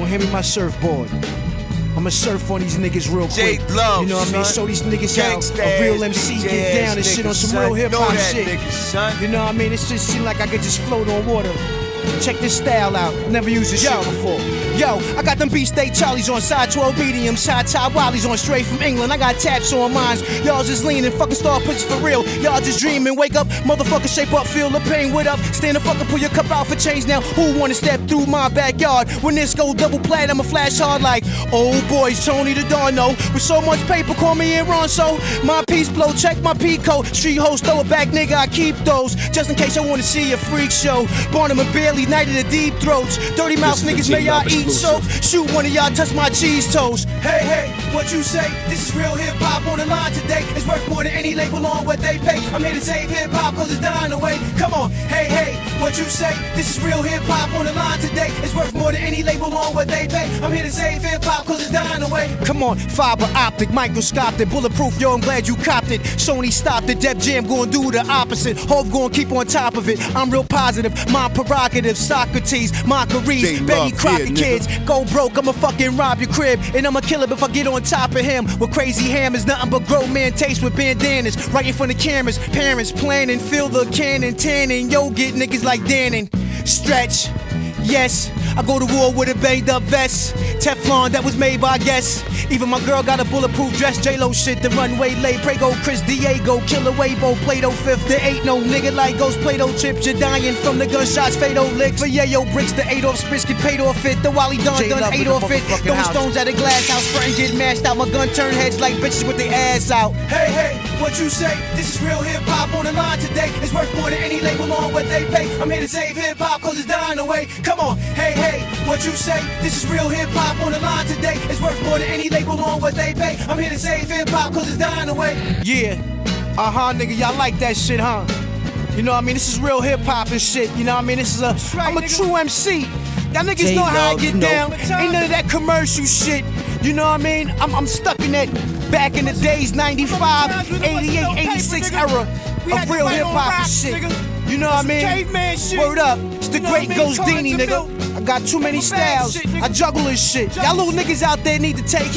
hand me my surfboard. I'ma surf on these niggas real quick. Love, you know what I mean? son. Show these niggas how a real MC get down and shit on some real hip hop shit. You know what I mean? It just seem like I could just float on water. Check this style out. Never used this shit before. Yo, I got them Beefsteak Charlies on side 12 medium, side tie Wallies on straight from England. I got taps on mines. Y'all just leaning, fucking star pussies for real. Y'all just dreaming, wake up, motherfucker, shape up, feel the pain, what up? Stand the fuck up, pull your cup out for change now. Who wanna step through my backyard? When this go double plat, I'ma flash hard like old boys, Tony the Darno. With so much paper, call me in Ronso. My piece blow, check my Pico. Street host, throw it back, nigga, I keep those. Just in case I wanna see a freak show. Barnum and Bailey, night of the deep throats. Dirty mouth niggas, may y'all eat soap. Shoot one of y'all, touch my cheese toast. Hey, hey, what you say? This is real hip hop on the line today. It's worth more than any label on what they pay. I'm here to save hip hop cause it's dying away. Come on, hey, hey, what you say? This is real hip hop on the line today. It's worth more than any label on what they pay. I'm here to save hip hop cause it's dying away. Come on, fiber optic, microscopic, bulletproof, yo, I'm glad you copped it. Sony stopped it, Def Jam gonna do the opposite. Hov gonna keep on top of it. I'm real positive, my prerogative, Socrates, mockeries, Betty Crocker kids. Go broke, I'ma fucking rob your crib. And I'ma kill him if I get on top of him. With crazy hammers, nothing but grown man taste with bandanas. Right in front of cameras, parents planning, fill the cannon, tanning. Yo, get niggas like Dannon. Stretch, yes, I go to war with a banged up vest. Teflon that was made by guess. Even my girl got a bulletproof dress. J-Lo shit, the runway lay. Prego, Chris Diego, Killer Weibo, Play-Doh fifth. There ain't no nigga like Ghost Play-Doh chips. You're dying from the gunshots, Fado licks. For yayo bricks, the 8-off spits get paid off it. The Wally done 8 off it. Throwing stones at a glass house, front and get mashed out. My gun turn heads like bitches with their ass out. Hey, hey, what you say? This is real hip hop on the line today. It's worth more than any label on what they pay. I'm here to save hip hop cause it's dying away. Come on, hey, hey, what you say? This is real hip hop on the line today. It's worth more than any label on what they pay. I'm here to save hip hop cause it's dying away. Yeah, nigga, y'all like that shit, huh? You know what I mean? This is real hip hop and shit. You know what I mean? This is I'm a true MC. Y'all niggas know how I get down. Ain't none of that commercial shit. You know what I mean? I'm stuck in that back in the days, 95, 88, 86 era of real hip hop and shit. You know what I mean? Word up. It's the great Ghost Dini, nigga. I got too many styles. I juggle this shit. Y'all little niggas out there need to take